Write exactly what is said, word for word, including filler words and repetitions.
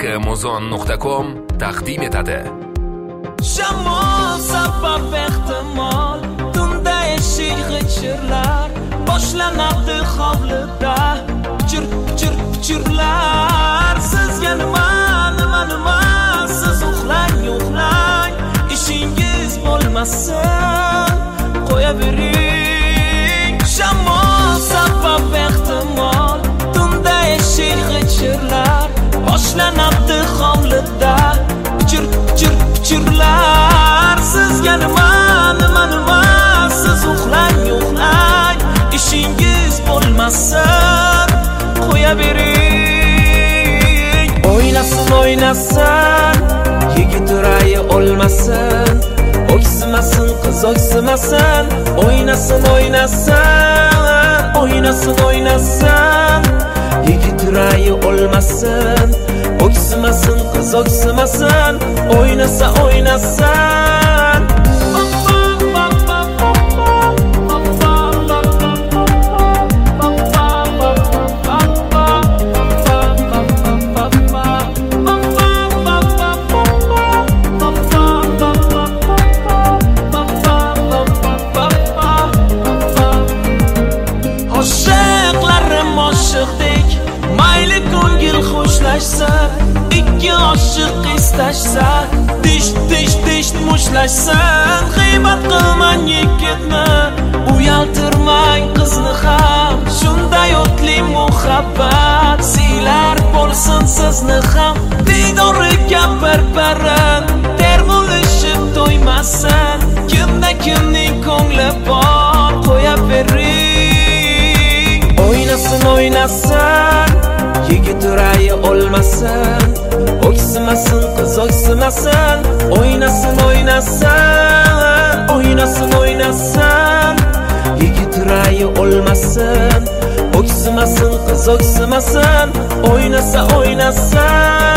muzon nuqta com taqdim etadi. Shamol sabab ehtimol tunda eshik g'ichirlar boshlanadi hovlida chir chir chirlar sizga nima nima nima siz uxlang uxlang ishingiz bo'lmasin qo'ya bering. Shamol sabab ehtimol tunda eshik g'ichirlar boshlanadi hovlida chir chir chirlar sizga nima nima nima siz uxlang uxlang ishingiz bo'lmasin qo'ya bering. O'ynasin o'ynasin yigit rayi olmasin o'ksimasin qiz o'ksimasin o'ynasin o'ynasin o'ynasin o'ynasin yigit rayi olmasin o'ksimasin qiz o'ksimasin o'ynasa o'ynasin. Mayli ko'ngil xushlashsa ikki oshiq istashsa dish dish dish mushlashsin g'iybat qilmang yigitni uyaltirmang qizni ham shunday o'tli muhabbat siylar bo'lsin sizni ham didoriga bir-birin terg'ulishib to'ymasin kimda kimning ko'ngli bor qo'ya bering. O'ynasin o'ynasin yigit rayi olmasin o'ksimasin qiz o'ksimasin o'ynasin o'ynasin o'ynasin o'ynasin yigit rayi olmasin o'ksimasin qiz o'ksimasin o'ynasa o'ynasin.